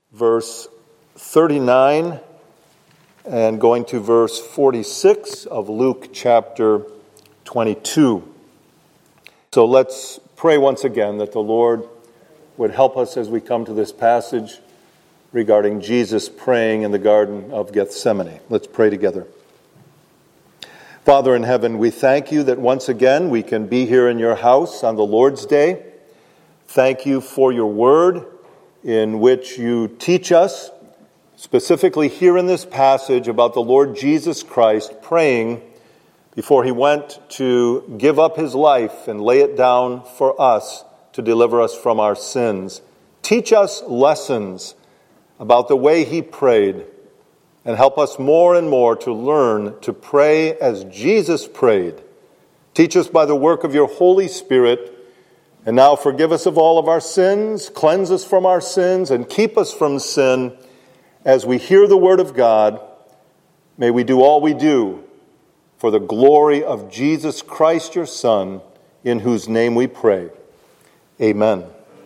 verse 39 and going to verse 46 of Luke chapter 22. So let's pray once again that the Lord would help us as we come to this passage regarding Jesus praying in the Garden of Gethsemane. Let's pray together. Father in heaven, we thank you that once again we can be here in your house on the Lord's Day. Thank you for your word in which you teach us, specifically here in this passage, about the Lord Jesus Christ praying before he went to give up his life and lay it down for us to deliver us from our sins. Teach us lessons about the way he prayed and help us more and more to learn to pray as Jesus prayed. Teach us by the work of your Holy Spirit. And now forgive us of all of our sins, cleanse us from our sins, and keep us from sin as we hear the word of God. May we do all we do for the glory of Jesus Christ, your Son, in whose name we pray. Amen.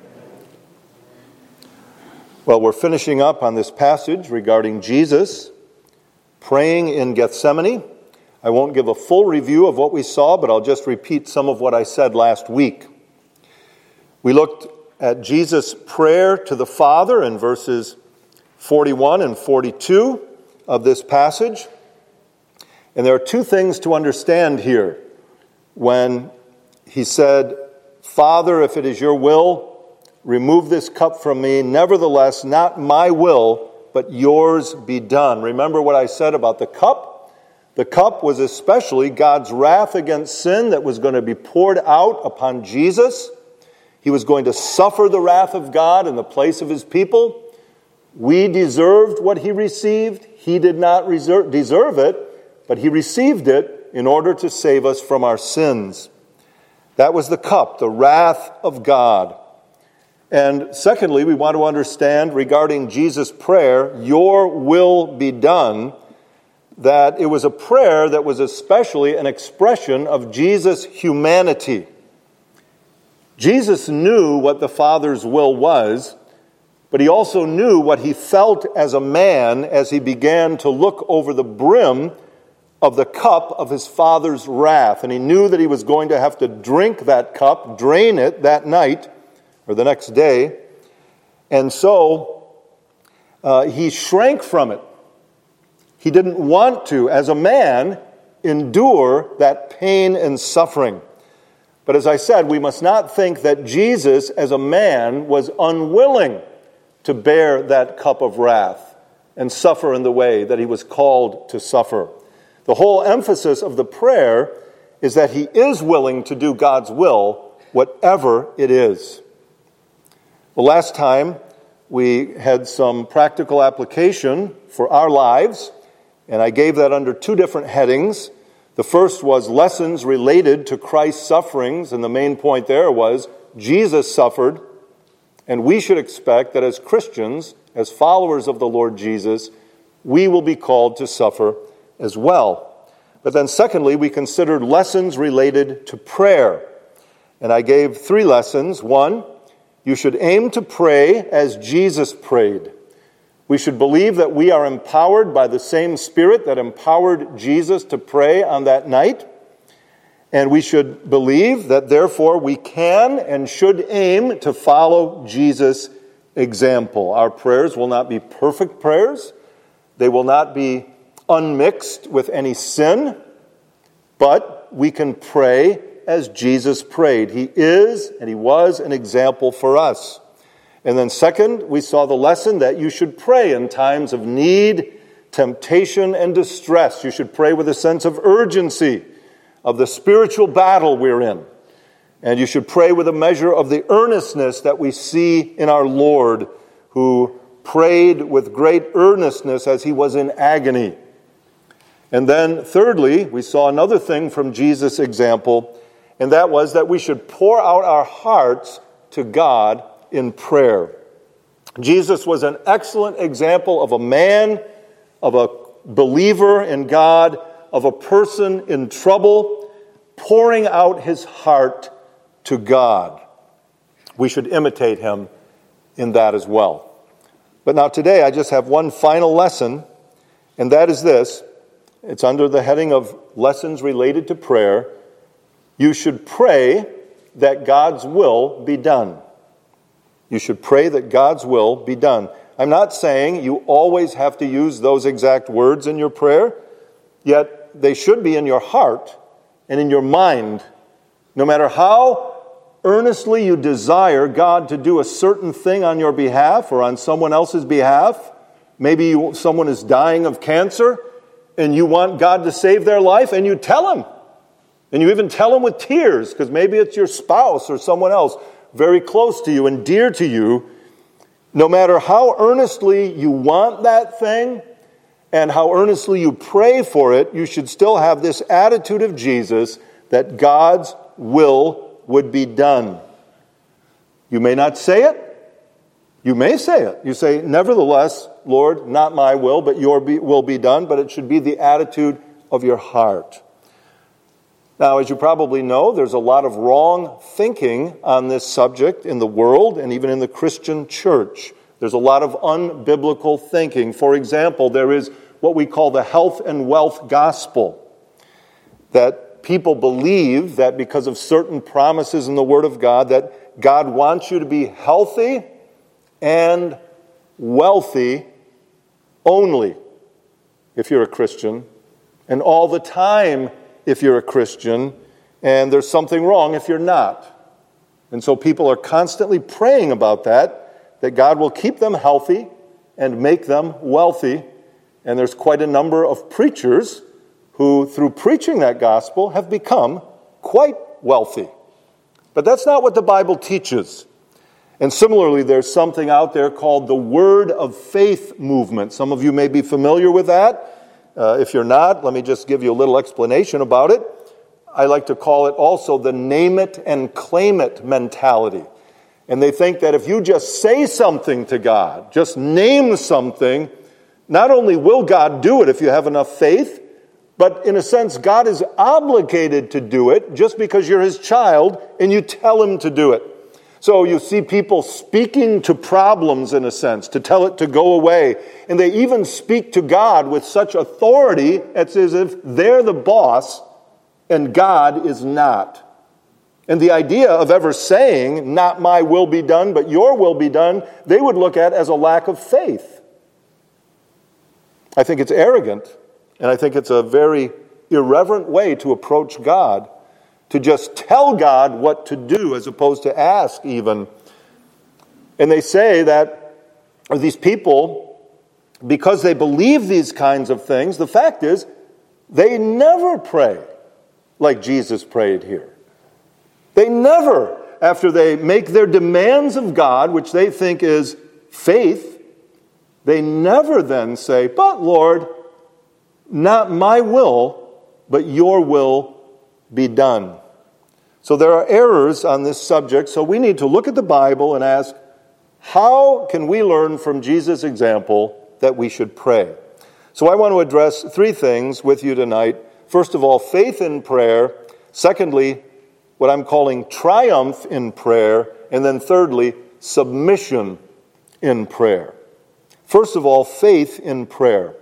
Well, we're finishing up on this passage regarding Jesus praying in Gethsemane. I won't give a full review of what we saw, but I'll just repeat some of what I said last week. We looked at Jesus' prayer to the Father in verses 41 and 42 of this passage. And there are two things to understand here. When he said, "Father, if it is your will, remove this cup from me. Nevertheless, not my will, but yours be done." Remember what I said about the cup? The cup was especially God's wrath against sin that was going to be poured out upon Jesus. He was going to suffer the wrath of God in the place of his people. We deserved what he received. He did not deserve it, but he received it in order to save us from our sins. That was the cup, the wrath of God. And secondly, we want to understand regarding Jesus' prayer, "Your will be done," that it was a prayer that was especially an expression of Jesus' humanity. Jesus knew what the Father's will was, but he also knew what he felt as a man as he began to look over the brim of the cup of his Father's wrath. And he knew that he was going to have to drink that cup, drain it that night or the next day. And so he shrank from it. He didn't want to, as a man, endure that pain and suffering. But as I said, we must not think that Jesus, as a man, was unwilling to bear that cup of wrath and suffer in the way that he was called to suffer. The whole emphasis of the prayer is that he is willing to do God's will, whatever it is. Well, last time we had some practical application for our lives, and I gave that under two different headings. The first was lessons related to Christ's sufferings, and the main point there was Jesus suffered, and we should expect that as Christians, as followers of the Lord Jesus, we will be called to suffer as well. But then secondly, we considered lessons related to prayer. And I gave three lessons. One, you should aim to pray as Jesus prayed. We should believe that we are empowered by the same Spirit that empowered Jesus to pray on that night. And we should believe that therefore we can and should aim to follow Jesus' example. Our prayers will not be perfect prayers. They will not be unmixed with any sin. But we can pray as Jesus prayed. He is and he was an example for us. And then second, we saw the lesson that you should pray in times of need, temptation, and distress. You should pray with a sense of urgency of the spiritual battle we're in. And you should pray with a measure of the earnestness that we see in our Lord, who prayed with great earnestness as he was in agony. And then thirdly, we saw another thing from Jesus' example, and that was that we should pour out our hearts to God in prayer. Jesus was an excellent example of a man, of a believer in God, of a person in trouble, pouring out his heart to God. We should imitate him in that as well. But now today I just have one final lesson, and that is this. It's under the heading of lessons related to prayer. You should pray that God's will be done. You should pray that God's will be done. I'm not saying you always have to use those exact words in your prayer, yet they should be in your heart and in your mind. No matter how earnestly you desire God to do a certain thing on your behalf or on someone else's behalf, maybe someone is dying of cancer and you want God to save their life, and you tell him. And you even tell him with tears, because maybe it's your spouse or someone else very close to you and dear to you. No matter how earnestly you want that thing and how earnestly you pray for it, you should still have this attitude of Jesus that God's will would be done. You may not say it. You may say it. You say, nevertheless, Lord, not my will, but your will be done. But it should be the attitude of your heart. Now, as you probably know, there's a lot of wrong thinking on this subject in the world and even in the Christian church. There's a lot of unbiblical thinking. For example, there is what we call the health and wealth gospel. That people believe that because of certain promises in the Word of God, that God wants you to be healthy and wealthy only if you're a Christian, and all the time if you're a Christian, and there's something wrong if you're not. And so people are constantly praying about that God will keep them healthy and make them wealthy. And there's quite a number of preachers who, through preaching that gospel, have become quite wealthy. But that's not what the Bible teaches. And similarly, there's something out there called the Word of Faith movement. Some of you may be familiar with that. If you're not, let me just give you a little explanation about it. I like to call it also the name it and claim it mentality. And they think that if you just say something to God, just name something, not only will God do it if you have enough faith, but in a sense, God is obligated to do it just because you're his child and you tell him to do it. So you see people speaking to problems, in a sense, to tell it to go away. And they even speak to God with such authority, it's as if they're the boss and God is not. And the idea of ever saying, not my will be done, but your will be done, they would look at as a lack of faith. I think it's arrogant, and I think it's a very irreverent way to approach God, to just tell God what to do as opposed to ask even. And they say that these people, because they believe these kinds of things, the fact is they never pray like Jesus prayed here. They never, after they make their demands of God, which they think is faith, they never then say, but Lord, not my will, but your will be done. So there are errors on this subject, so we need to look at the Bible and ask, how can we learn from Jesus' example that we should pray? So I want to address three things with you tonight. First of all, faith in prayer. Secondly, what I'm calling triumph in prayer. And then thirdly, submission in prayer. First of all, faith in prayer.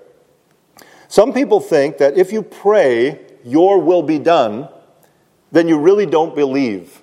Some people think that if you pray, your will be done, then you really don't believe.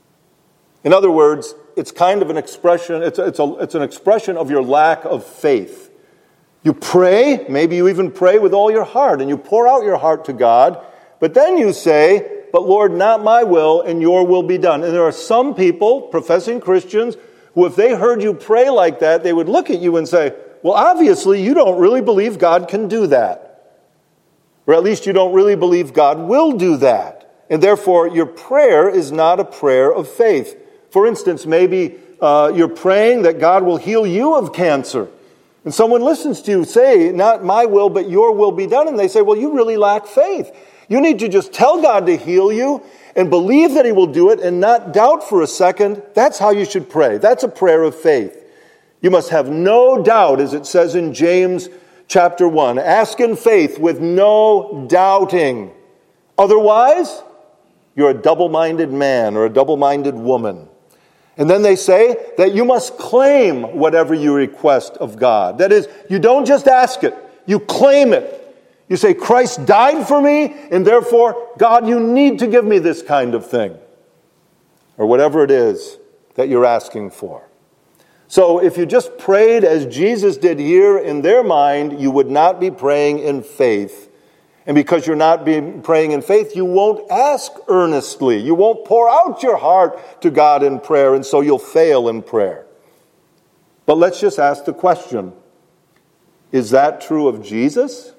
In other words, it's kind of an expression, it's an expression of your lack of faith. You pray, maybe you even pray with all your heart, and you pour out your heart to God, but then you say, but Lord, not my will, and your will be done. And there are some people, professing Christians, who if they heard you pray like that, they would look at you and say, well, obviously you don't really believe God can do that. Or at least you don't really believe God will do that. And therefore, your prayer is not a prayer of faith. For instance, maybe you're praying that God will heal you of cancer. And someone listens to you say, not my will, but your will be done. And they say, well, you really lack faith. You need to just tell God to heal you and believe that he will do it and not doubt for a second. That's how you should pray. That's a prayer of faith. You must have no doubt, as it says in James chapter 1. Ask in faith with no doubting. Otherwise, you're a double-minded man or a double-minded woman. And then they say that you must claim whatever you request of God. That is, you don't just ask it, you claim it. You say, Christ died for me, and therefore, God, you need to give me this kind of thing. Or whatever it is that you're asking for. So if you just prayed as Jesus did here in their mind, you would not be praying in faith. And because you're not praying in faith, you won't ask earnestly. You won't pour out your heart to God in prayer, and so you'll fail in prayer. But let's just ask the question, is that true of Jesus?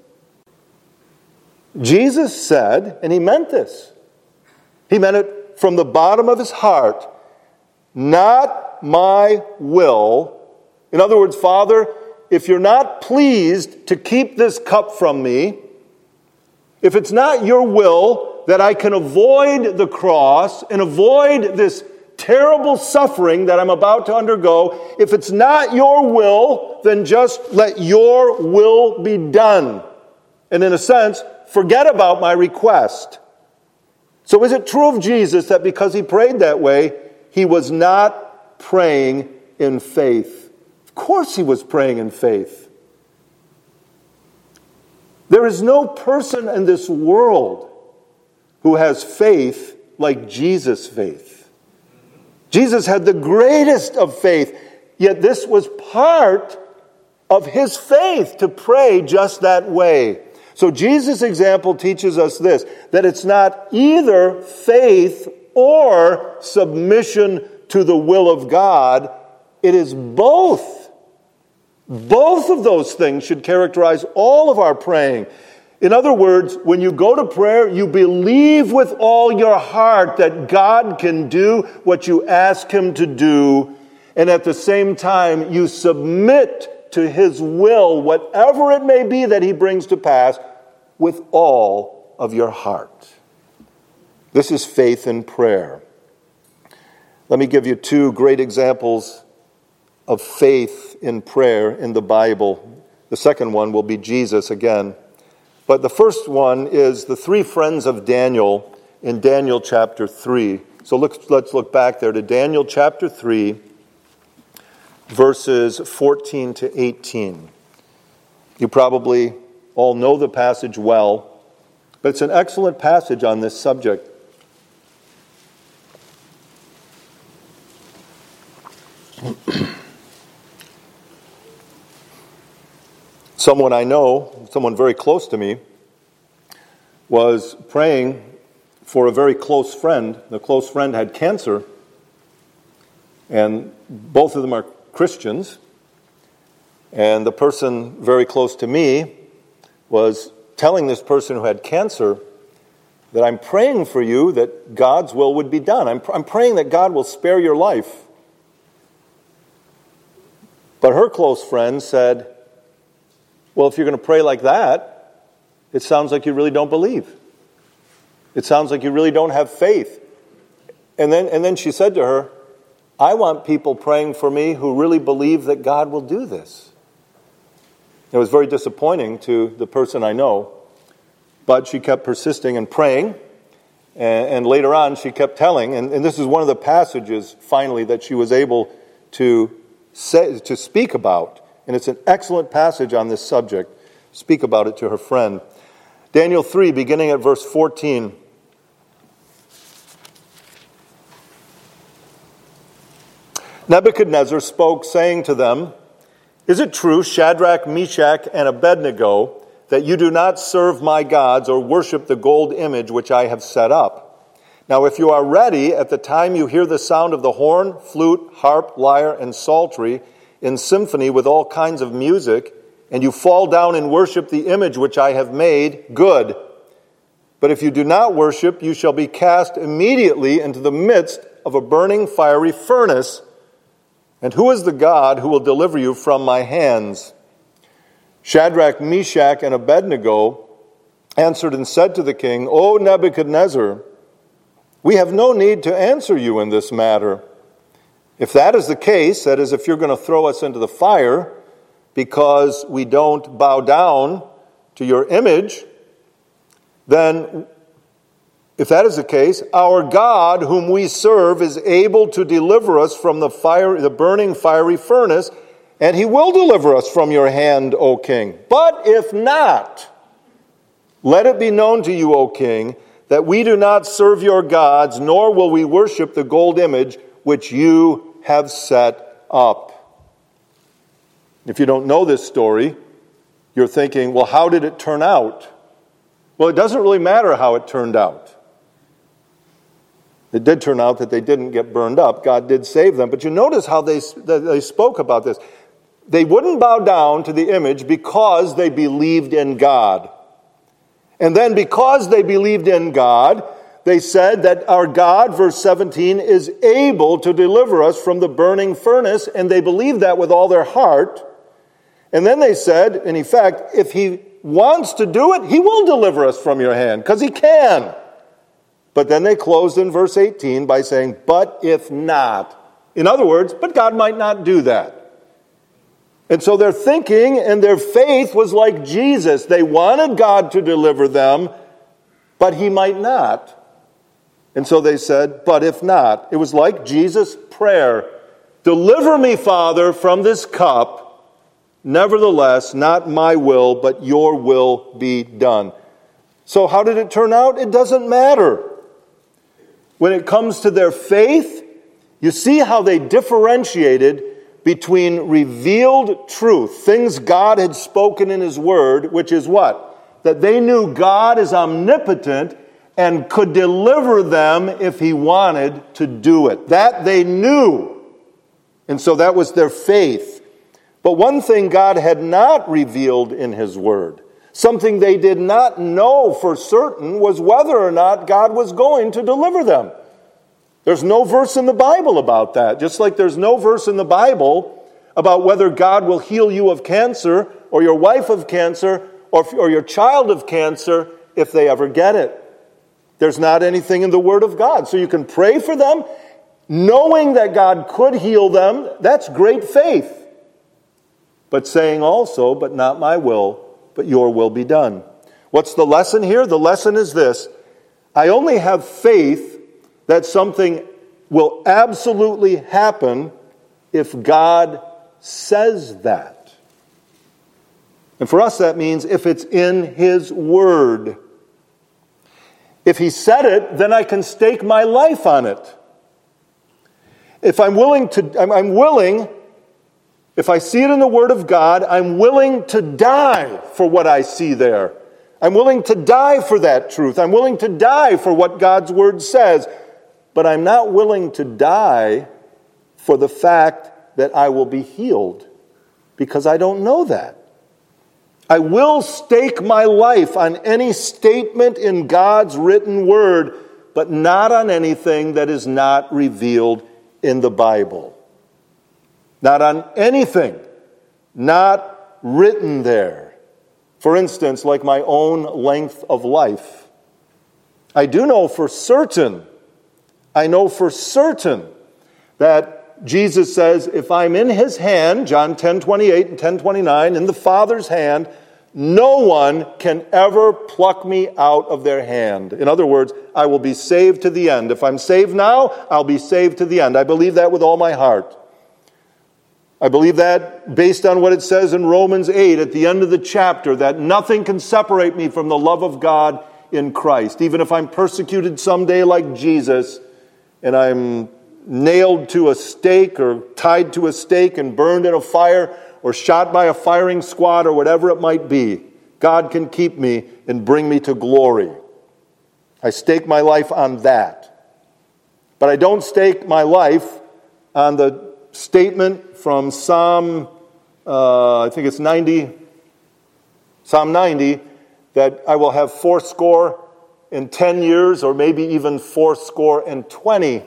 Jesus said, and he meant this. He meant it from the bottom of his heart, not my will. In other words, Father, if you're not pleased to keep this cup from me, if it's not your will that I can avoid the cross and avoid this terrible suffering that I'm about to undergo, if it's not your will, then just let your will be done. And in a sense, forget about my request. So is it true of Jesus that because he prayed that way, he was not praying in faith? Of course he was praying in faith. There is no person in this world who has faith like Jesus' faith. Jesus had the greatest of faith, yet this was part of his faith to pray just that way. So Jesus' example teaches us this, that it's not either faith or submission to the will of God, it is both. Both of those things should characterize all of our praying. In other words, when you go to prayer, you believe with all your heart that God can do what you ask him to do, and at the same time, you submit to his will, whatever it may be that he brings to pass, with all of your heart. This is faith in prayer. Let me give you two great examples of faith in prayer in the Bible. The second one will be Jesus again. But the first one is the three friends of Daniel in Daniel chapter 3. So let's look back there to Daniel chapter 3, verses 14 to 18. You probably all know the passage well, but it's an excellent passage on this subject. Someone I know, someone very close to me, was praying for a very close friend. The close friend had cancer, and both of them are Christians. And the person very close to me was telling this person who had cancer that I'm praying for you that God's will would be done. I'm praying that God will spare your life. But her close friend said, well, if you're going to pray like that, it sounds like you really don't believe. It sounds like you really don't have faith. And then she said to her, I want people praying for me who really believe that God will do this. It was very disappointing to the person I know, but she kept persisting and praying, and later on she kept telling, and this is one of the passages finally that she was able to speak about. And it's an excellent passage on this subject. Speak about it to her friend. Daniel 3, beginning at verse 14. Nebuchadnezzar spoke, saying to them, Is it true, Shadrach, Meshach, and Abednego, that you do not serve my gods or worship the gold image which I have set up? Now if you are ready at the time you hear the sound of the horn, flute, harp, lyre, and psaltery, in symphony with all kinds of music, and you fall down and worship the image which I have made, good. But if you do not worship, you shall be cast immediately into the midst of a burning fiery furnace. And who is the God who will deliver you from my hands? Shadrach, Meshach, and Abednego answered and said to the king, O Nebuchadnezzar, we have no need to answer you in this matter. If that is the case, that is, if you're going to throw us into the fire because we don't bow down to your image, then If that is the case, our God, whom we serve, is able to deliver us from the burning fiery furnace, and he will deliver us from your hand, O king. But if not, let it be known to you, O king, that we do not serve your gods, nor will we worship the gold image which you have set up. If you don't know this story, you're thinking, well, how did it turn out? Well, it doesn't really matter how it turned out. It did turn out that they didn't get burned up. God did save them. But you notice how they spoke about this. They wouldn't bow down to the image because they believed in God. And then because they believed in God, they said that our God, verse 17, is able to deliver us from the burning furnace, and they believed that with all their heart. And then they said, in effect, if he wants to do it, he will deliver us from your hand, because he can. But then they closed in verse 18 by saying, but if not. In other words, but God might not do that. And so their thinking and their faith was like Jesus. They wanted God to deliver them, but he might not. And so they said, but if not. It was like Jesus' prayer. Deliver me, Father, from this cup. Nevertheless, not my will, but your will be done. So how did it turn out? It doesn't matter. When it comes to their faith, you see how they differentiated between revealed truth, things God had spoken in his word, which is what? That they knew God is omnipotent and could deliver them if he wanted to do it. That they knew. And so that was their faith. But one thing God had not revealed in his word, something they did not know for certain, was whether or not God was going to deliver them. There's no verse in the Bible about that. Just like there's no verse in the Bible about whether God will heal you of cancer, or your wife of cancer, or your child of cancer if they ever get it. There's not anything in the Word of God. So you can pray for them, knowing that God could heal them. That's great faith. But saying also, but not my will, but your will be done. What's the lesson here? The lesson is this. I only have faith that something will absolutely happen if God says that. And for us that means if it's in his word. If he said it, then I can stake my life on it. If I'm willing, if I see it in the Word of God, I'm willing to die for what I see there. I'm willing to die for that truth. I'm willing to die for what God's Word says. But I'm not willing to die for the fact that I will be healed, because I don't know that. I will stake my life on any statement in God's written Word, but not on anything that is not revealed in the Bible. Not on anything not written there. For instance, like my own length of life. I know for certain that Jesus says, if I'm in his hand, John 10:28 and 10:29, in the Father's hand, no one can ever pluck me out of their hand. In other words, I will be saved to the end. If I'm saved now, I'll be saved to the end. I believe that with all my heart. I believe that based on what it says in Romans 8 at the end of the chapter, that nothing can separate me from the love of God in Christ. Even if I'm persecuted someday like Jesus, and I'm nailed to a stake or tied to a stake and burned in a fire or shot by a firing squad or whatever it might be, God can keep me and bring me to glory. I stake my life on that. But I don't stake my life on the statement from Psalm 90, that I will have 80 years, or maybe even 20.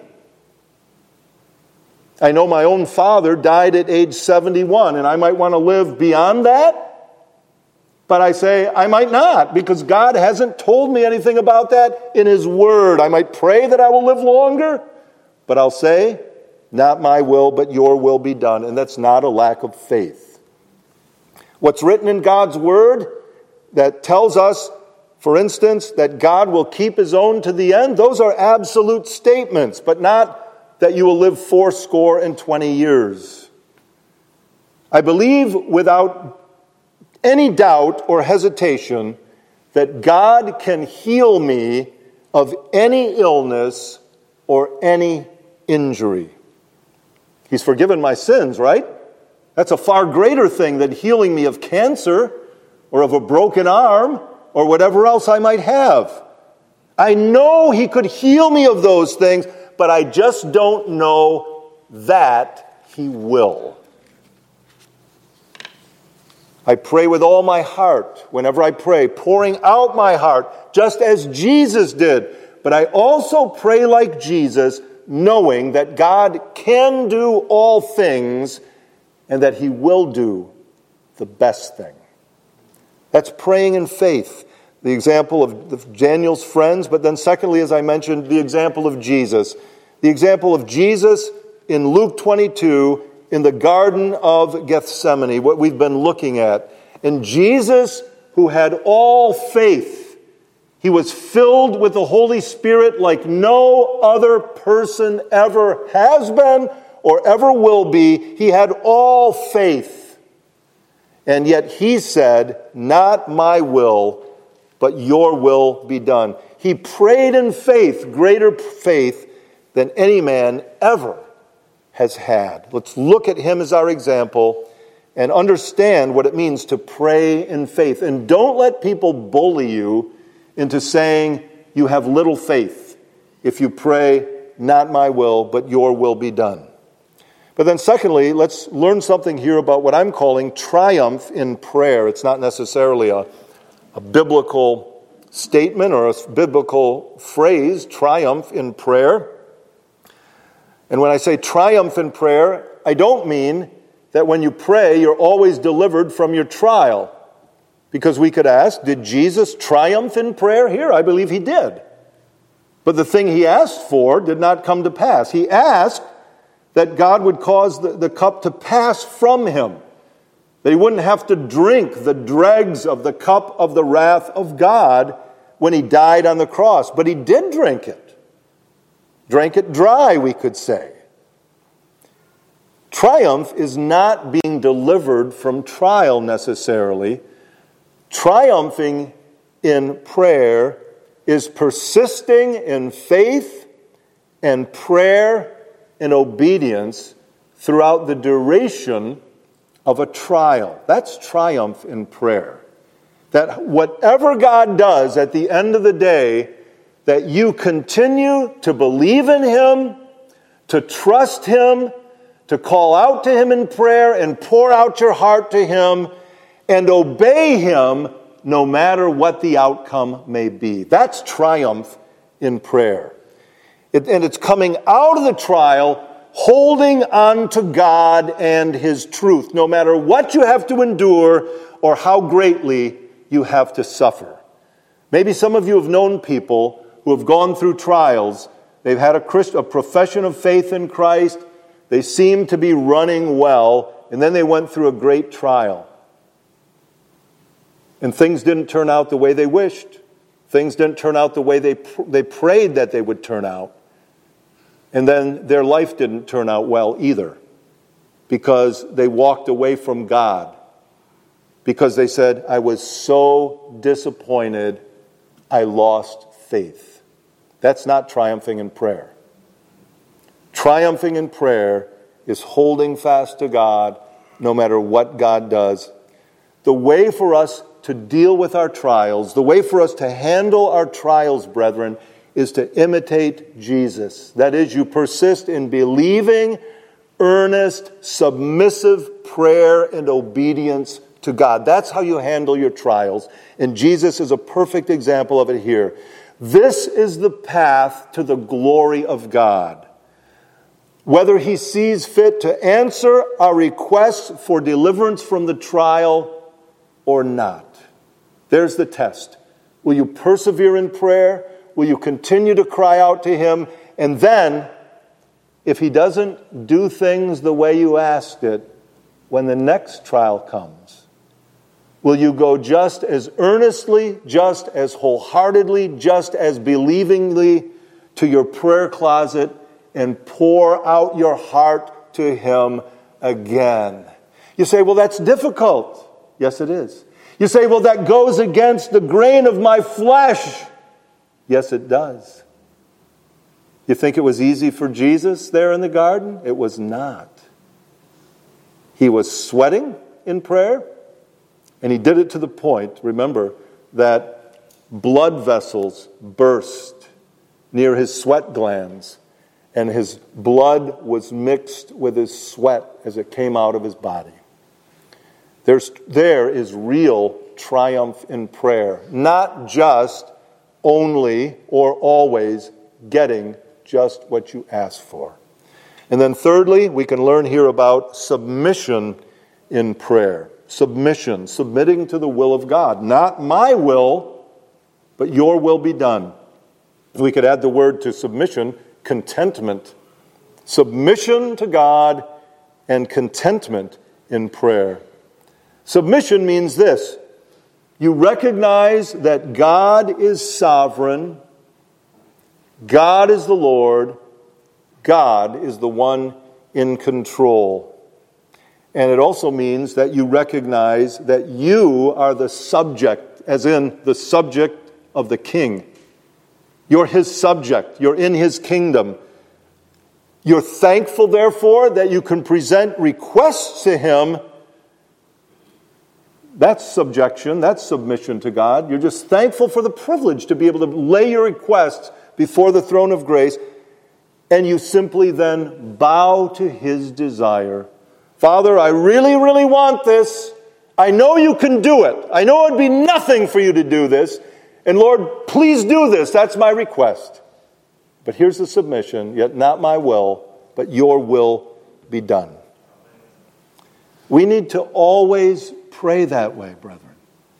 I know my own father died at age 71, and I might want to live beyond that, but I say I might not, because God hasn't told me anything about that in his word. I might pray that I will live longer, but I'll say, not my will, but your will be done. And that's not a lack of faith. What's written in God's word that tells us for instance, that God will keep his own to the end, those are absolute statements, but not that you will live 80 years. I believe without any doubt or hesitation that God can heal me of any illness or any injury. He's forgiven my sins, right? That's a far greater thing than healing me of cancer or of a broken arm or whatever else I might have. I know he could heal me of those things, but I just don't know that he will. I pray with all my heart whenever I pray, pouring out my heart, just as Jesus did. But I also pray like Jesus, knowing that God can do all things and that he will do the best thing. That's praying in faith. The example of Daniel's friends, but then secondly, as I mentioned, the example of Jesus. The example of Jesus in Luke 22 in the Garden of Gethsemane, what we've been looking at. And Jesus, who had all faith, he was filled with the Holy Spirit like no other person ever has been or ever will be. He had all faith. And yet he said, "Not my will, but your will be done." He prayed in faith, greater faith than any man ever has had. Let's look at him as our example and understand what it means to pray in faith. And don't let people bully you into saying you have little faith if you pray, "Not my will, but your will be done." But then secondly, let's learn something here about what I'm calling triumph in prayer. It's not necessarily a biblical statement or a biblical phrase, triumph in prayer. And when I say triumph in prayer, I don't mean that when you pray, you're always delivered from your trial. Because we could ask, did Jesus triumph in prayer here? I believe he did. But the thing he asked for did not come to pass. He asked that God would cause the cup to pass from him, that he wouldn't have to drink the dregs of the cup of the wrath of God when he died on the cross. But he did drink it. Drank it dry, we could say. Triumph is not being delivered from trial necessarily. Triumphing in prayer is persisting in faith and prayer and obedience throughout the duration of a trial. That's triumph in prayer. That whatever God does at the end of the day, that you continue to believe in him, to trust him, to call out to him in prayer and pour out your heart to him and obey him no matter what the outcome may be. That's triumph in prayer. And it's coming out of the trial, holding on to God and his truth, no matter what you have to endure or how greatly you have to suffer. Maybe some of you have known people who have gone through trials. They've had a profession of faith in Christ. They seem to be running well, and then they went through a great trial. And things didn't turn out the way they wished. Things didn't turn out the way they prayed that they would turn out. And then their life didn't turn out well either, because they walked away from God. Because they said, "I was so disappointed, I lost faith." That's not triumphing in prayer. Triumphing in prayer is holding fast to God no matter what God does. The way for us to deal with our trials, the way for us to handle our trials, brethren, is to imitate Jesus. That is, you persist in believing, earnest, submissive prayer and obedience to God. That's how you handle your trials. And Jesus is a perfect example of it here. This is the path to the glory of God. Whether he sees fit to answer our requests for deliverance from the trial or not. There's the test. Will you persevere in prayer? Will you continue to cry out to him? And then, if he doesn't do things the way you asked it, when the next trial comes, Will you go just as earnestly, just as wholeheartedly, just as believingly to your prayer closet and pour out your heart to Him again? You say, well, that's difficult. Yes, it is. You say, well, that goes against the grain of my flesh. Yes, it does. You think it was easy for Jesus there in the garden? It was not. He was sweating in prayer, and He did it to the point, remember, that blood vessels burst near His sweat glands, and His blood was mixed with His sweat as it came out of His body. There is real triumph in prayer, not just only or always getting just what you ask for. And then thirdly, we can learn here about submission in prayer. Submission, submitting to the will of God. Not my will, but your will be done. If we could add the word to submission, contentment. Submission to God and contentment in prayer. Submission means this: you recognize that God is sovereign, God is the Lord, God is the one in control. And it also means that you recognize that you are the subject, as in the subject of the King. You're His subject. You're in His kingdom. You're thankful, therefore, that you can present requests to Him. That's subjection. That's submission to God. You're just thankful for the privilege to be able to lay your requests before the throne of grace. And you simply then bow to His desire. Father, I really, really want this. I know you can do it. I know it would be nothing for you to do this. And Lord, please do this. That's my request. But here's the submission, yet not my will, but your will be done. We need to always pray that way, brethren.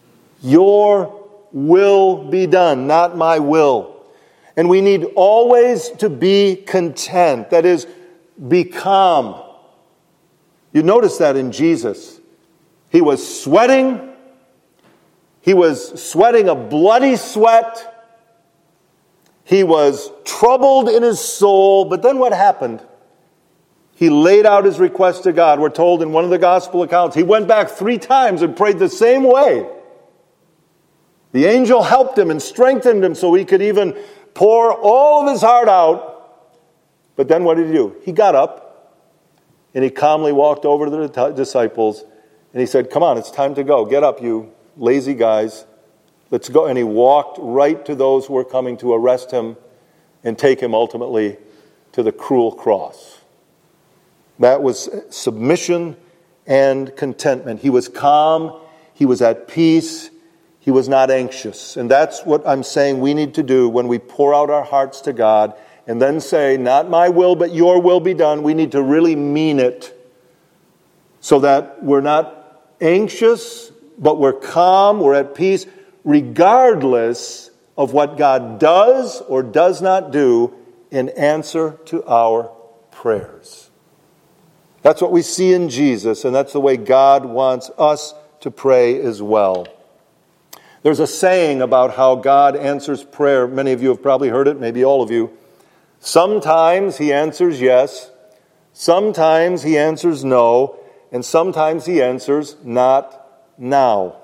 Your will be done, not my will. And we need always to be content. That is, be calm. You notice that in Jesus. He was sweating. He was sweating a bloody sweat. He was troubled in his soul. But then what happened? He laid out his request to God. We're told in one of the gospel accounts, he went back 3 times and prayed the same way. The angel helped him and strengthened him so he could even pour all of his heart out. But then what did he do? He got up and he calmly walked over to the disciples and he said, come on, it's time to go. Get up, you lazy guys. Let's go. And he walked right to those who were coming to arrest him and take him ultimately to the cruel cross. That was submission and contentment. He was calm. He was at peace. He was not anxious. And that's what I'm saying we need to do when we pour out our hearts to God and then say, not my will, but your will be done. We need to really mean it so that we're not anxious, but we're calm, we're at peace, regardless of what God does or does not do in answer to our prayers. That's what we see in Jesus, and that's the way God wants us to pray as well. There's a saying about how God answers prayer. Many of you have probably heard it, maybe all of you. Sometimes He answers yes, sometimes He answers no, and sometimes He answers not now.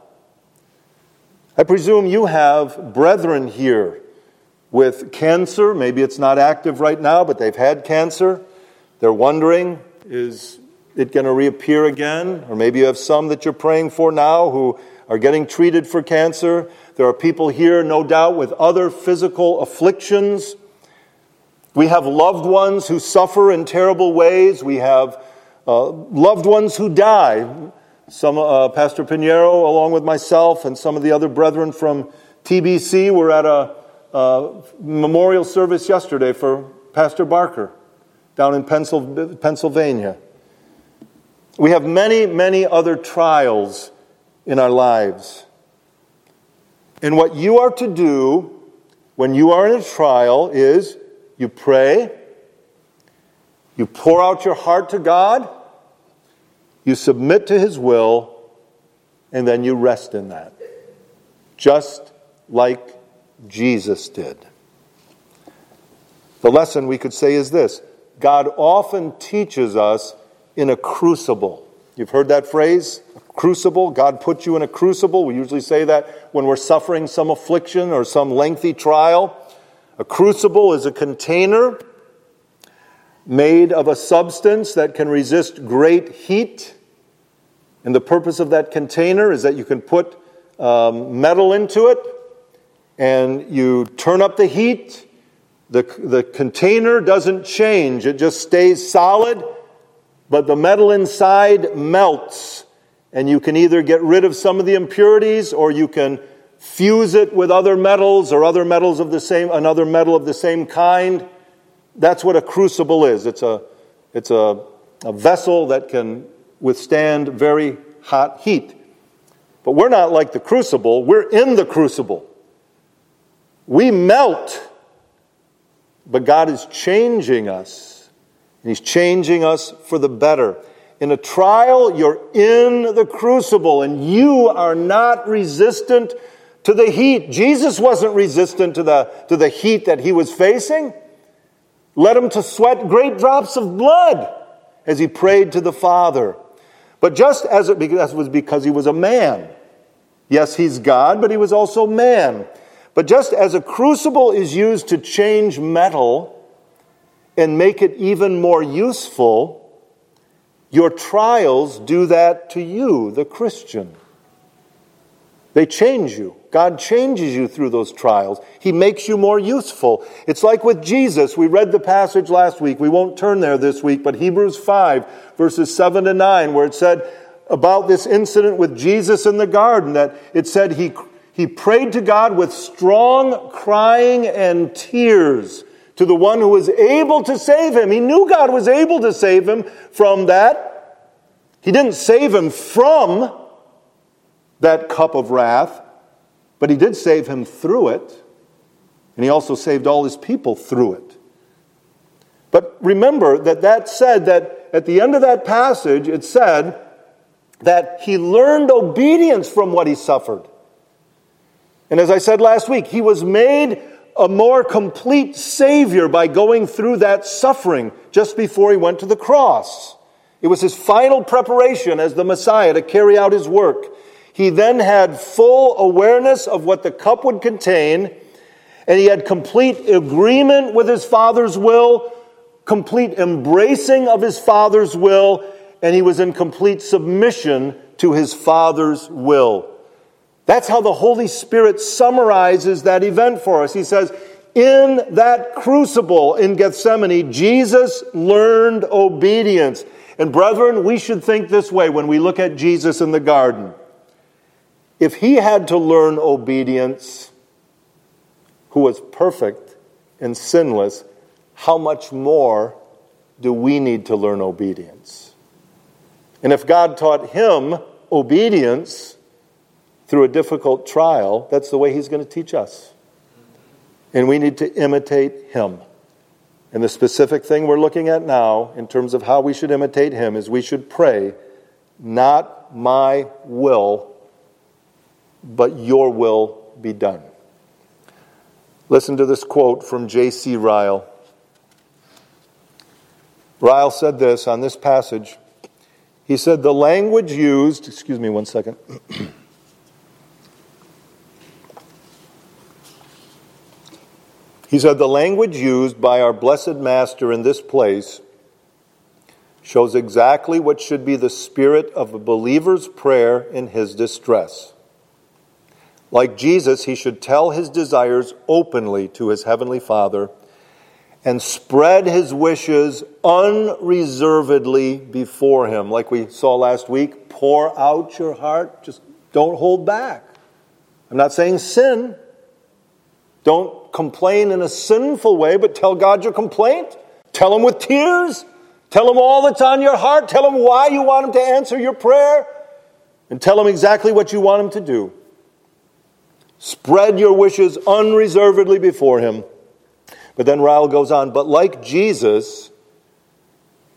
I presume you have brethren here with cancer. Maybe it's not active right now, but they've had cancer. They're wondering, is it going to reappear again? Or maybe you have some that you're praying for now who are getting treated for cancer. There are people here, no doubt, with other physical afflictions. We have loved ones who suffer in terrible ways. We have loved ones who die. Some Pastor Pinheiro, along with myself, and some of the other brethren from TBC were at a memorial service yesterday for Pastor Barker down in Pennsylvania. We have many, many other trials in our lives. And what you are to do when you are in a trial is you pray, you pour out your heart to God, you submit to His will, and then you rest in that. Just like Jesus did. The lesson we could say is this: God often teaches us in a crucible. You've heard that phrase, crucible? God put you in a crucible. We usually say that when we're suffering some affliction or some lengthy trial. A crucible is a container made of a substance that can resist great heat. And the purpose of that container is that you can put metal into it, and you turn up the heat. The container doesn't change. It just stays solid, but the metal inside melts. And you can either get rid of some of the impurities, or you can fuse it with other metals or other metals of the same, another metal of the same kind. That's what a crucible is. It's a vessel that can withstand very hot heat. But we're not like the crucible. We're in the crucible. We melt. But God is changing us. And He's changing us for the better. In a trial, you're in the crucible, and you are not resistant to the heat. Jesus wasn't resistant to the heat that He was facing. Led Him to sweat great drops of blood as He prayed to the Father. But just as it was because He was a man. Yes, He's God, but He was also man. But just as a crucible is used to change metal and make it even more useful, your trials do that to you, the Christian. They change you. God changes you through those trials. He makes you more useful. It's like with Jesus. We read the passage last week. We won't turn there this week, but Hebrews 5, verses 7 to 9, where it said about this incident with Jesus in the garden, that it said he prayed to God with strong crying and tears to the one who was able to save him. He knew God was able to save him from that. He didn't save him from that cup of wrath, but He did save him through it. And He also saved all His people through it. But remember that said that at the end of that passage, it said that he learned obedience from what he suffered. And as I said last week, he was made a more complete Savior by going through that suffering just before he went to the cross. It was his final preparation as the Messiah to carry out his work. He then had full awareness of what the cup would contain, and he had complete agreement with his Father's will, complete embracing of his Father's will, and he was in complete submission to his Father's will. That's how the Holy Spirit summarizes that event for us. He says, in that crucible in Gethsemane, Jesus learned obedience. And brethren, we should think this way when we look at Jesus in the garden. If he had to learn obedience, who was perfect and sinless, how much more do we need to learn obedience? And if God taught him obedience through a difficult trial, that's the way he's going to teach us. And we need to imitate him. And the specific thing we're looking at now, in terms of how we should imitate him, is we should pray, not my will, but your will be done. Listen to this quote from J.C. Ryle. Ryle said this on this passage. He said, the language used, excuse me one second. He said, the language used by our blessed Master in this place shows exactly what should be the spirit of a believer's prayer in his distress. Like Jesus, he should tell his desires openly to his heavenly Father and spread his wishes unreservedly before him. Like we saw last week, pour out your heart. Just don't hold back. I'm not saying sin. Don't complain in a sinful way, but tell God your complaint. Tell him with tears. Tell him all that's on your heart. Tell him why you want him to answer your prayer. And tell him exactly what you want him to do. Spread your wishes unreservedly before him. But then Ryle goes on, but like Jesus,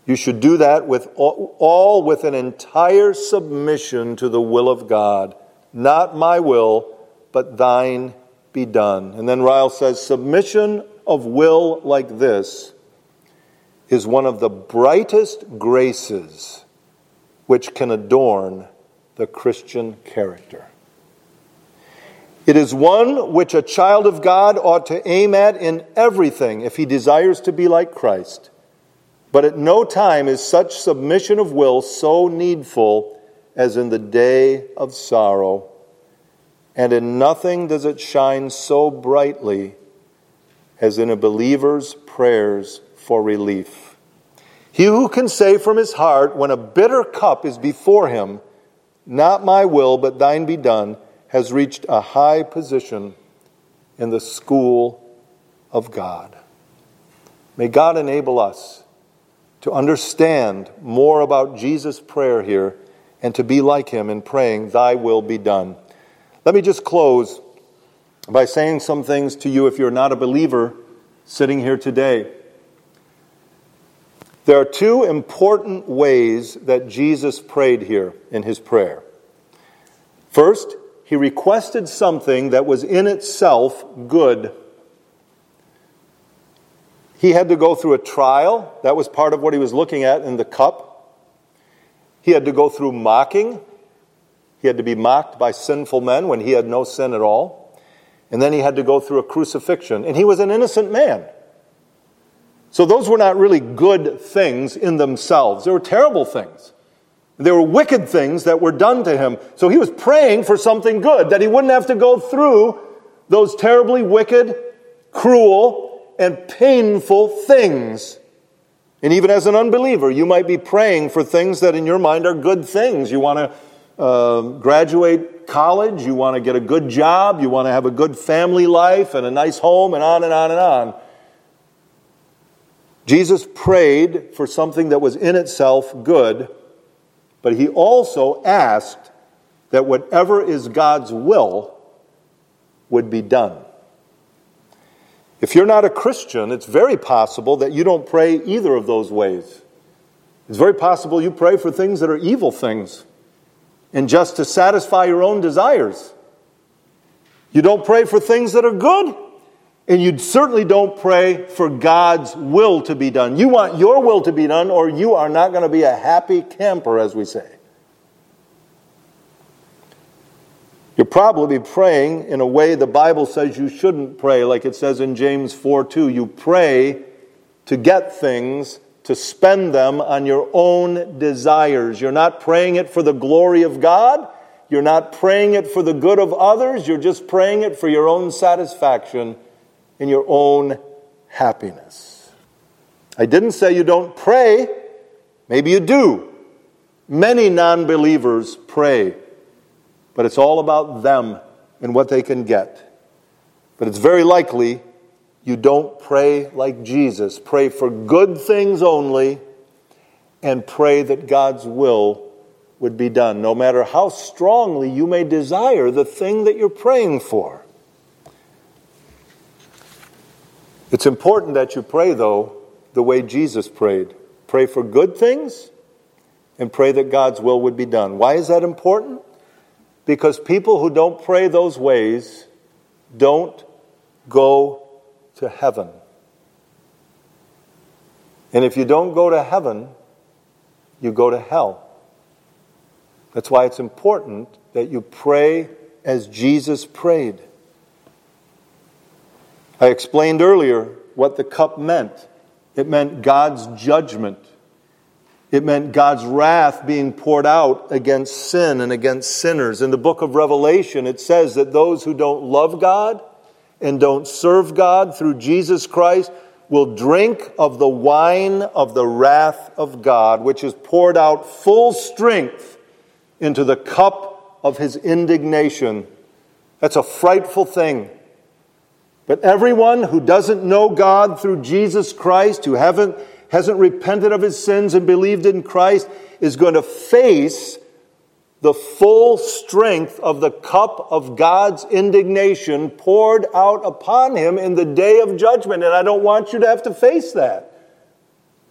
You should do that with all with an entire submission to the will of God. Not my will, but thine be done. And then Ryle says, submission of will like this is one of the brightest graces which can adorn the Christian character. It is one which a child of God ought to aim at in everything if he desires to be like Christ. But at no time is such submission of will so needful as in the day of sorrow, and in nothing does it shine so brightly as in a believer's prayers for relief. He who can say from his heart, when a bitter cup is before him, not my will, but thine be done, has reached a high position in the school of God. May God enable us to understand more about Jesus' prayer here and to be like him in praying, thy will be done. Let me just close by saying some things to you if you're not a believer sitting here today. There are two important ways that Jesus prayed here in his prayer. First, he requested something that was in itself good. He had to go through a trial. That was part of what he was looking at in the cup. He had to go through mocking. He had to be mocked by sinful men when he had no sin at all. And then he had to go through a crucifixion. And he was an innocent man. So those were not really good things in themselves. They were terrible things. They were wicked things that were done to him. So he was praying for something good, that he wouldn't have to go through those terribly wicked, cruel, and painful things. And even as an unbeliever, you might be praying for things that in your mind are good things. You want to graduate college, you want to get a good job, you want to have a good family life and a nice home, and on and on and on. Jesus prayed for something that was in itself good, but he also asked that whatever is God's will would be done. If you're not a Christian, it's very possible that you don't pray either of those ways. It's very possible you pray for things that are evil things and just to satisfy your own desires. You don't pray for things that are good, and you certainly don't pray for God's will to be done. You want your will to be done, or you are not going to be a happy camper, as we say. You're probably praying in a way the Bible says you shouldn't pray, like it says in James 4:2. You pray to get things, to spend them on your own desires. You're not praying it for the glory of God. You're not praying it for the good of others. You're just praying it for your own satisfaction and your own happiness. I didn't say you don't pray. Maybe you do. Many non-believers pray. But it's all about them and what they can get. But it's very likely you don't pray like Jesus. Pray for good things only, and pray that God's will would be done, no matter how strongly you may desire the thing that you're praying for. It's important that you pray, though, the way Jesus prayed. Pray for good things and pray that God's will would be done. Why is that important? Because people who don't pray those ways don't go to heaven. And if you don't go to heaven, you go to hell. That's why it's important that you pray as Jesus prayed. I explained earlier what the cup meant. It meant God's judgment. It meant God's wrath being poured out against sin and against sinners. In the book of Revelation, it says that those who don't love God and don't serve God through Jesus Christ will drink of the wine of the wrath of God, which is poured out full strength into the cup of his indignation. That's a frightful thing. But everyone who doesn't know God through Jesus Christ, who hasn't repented of his sins and believed in Christ, is going to face the full strength of the cup of God's indignation poured out upon him in the day of judgment. And I don't want you to have to face that.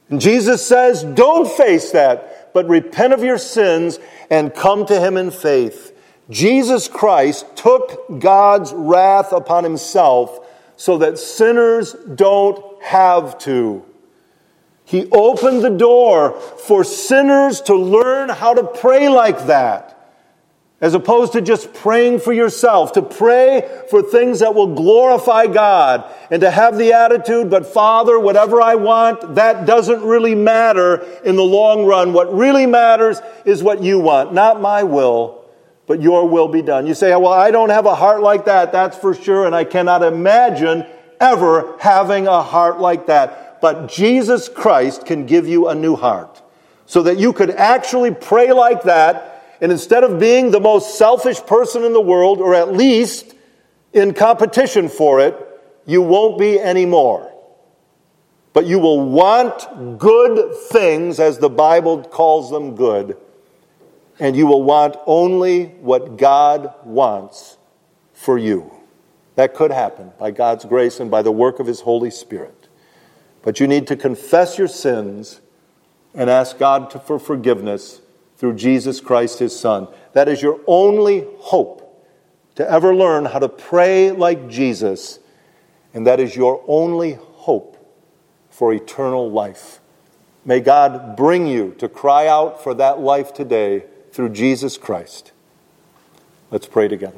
And Jesus says, don't face that, but repent of your sins and come to Him in faith. Jesus Christ took God's wrath upon Himself so that sinners don't have to. He opened the door for sinners to learn how to pray like that, as opposed to just praying for yourself, to pray for things that will glorify God, and to have the attitude, but Father, whatever I want, that doesn't really matter in the long run. What really matters is what you want, not my will, but your will be done. You say, well, I don't have a heart like that, that's for sure, and I cannot imagine ever having a heart like that. But Jesus Christ can give you a new heart, so that you could actually pray like that. And instead of being the most selfish person in the world, or at least in competition for it, you won't be anymore. But you will want good things, as the Bible calls them good. And you will want only what God wants for you. That could happen by God's grace and by the work of His Holy Spirit. But you need to confess your sins and ask God for forgiveness through Jesus Christ, His Son. That is your only hope to ever learn how to pray like Jesus. And that is your only hope for eternal life. May God bring you to cry out for that life today through Jesus Christ. Let's pray together.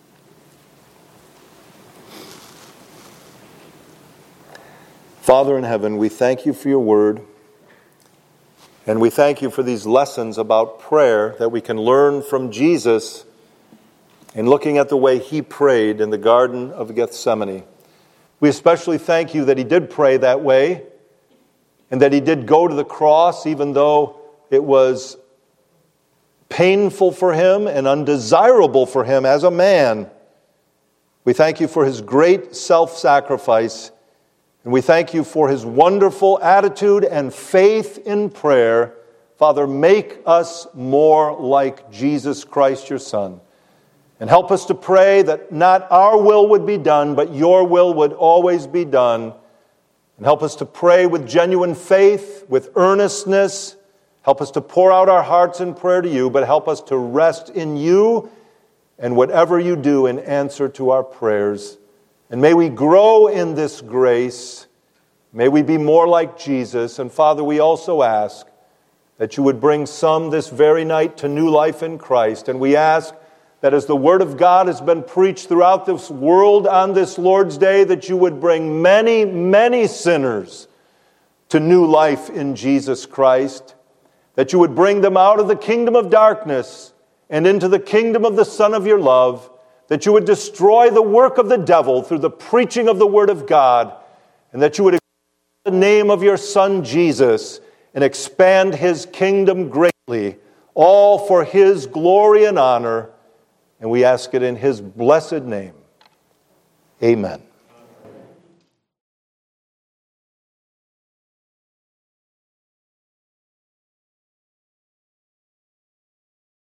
Father in heaven, we thank you for your word. And we thank you for these lessons about prayer that we can learn from Jesus in looking at the way He prayed in the Garden of Gethsemane. We especially thank you that He did pray that way and that He did go to the cross even though it was painful for Him and undesirable for Him as a man. We thank you for His great self-sacrifice. And we thank you for His wonderful attitude and faith in prayer. Father, make us more like Jesus Christ, your Son. And help us to pray that not our will would be done, but your will would always be done. And help us to pray with genuine faith, with earnestness. Help us to pour out our hearts in prayer to you, but help us to rest in you and whatever you do in answer to our prayers. And may we grow in this grace. May we be more like Jesus. And Father, we also ask that you would bring some this very night to new life in Christ. And we ask that as the Word of God has been preached throughout this world on this Lord's Day, that you would bring many, many sinners to new life in Jesus Christ. That you would bring them out of the kingdom of darkness and into the kingdom of the Son of your love. That you would destroy the work of the devil through the preaching of the Word of God, and that you would exalt the name of your Son Jesus and expand His kingdom greatly, all for His glory and honor. And we ask it in His blessed name. Amen.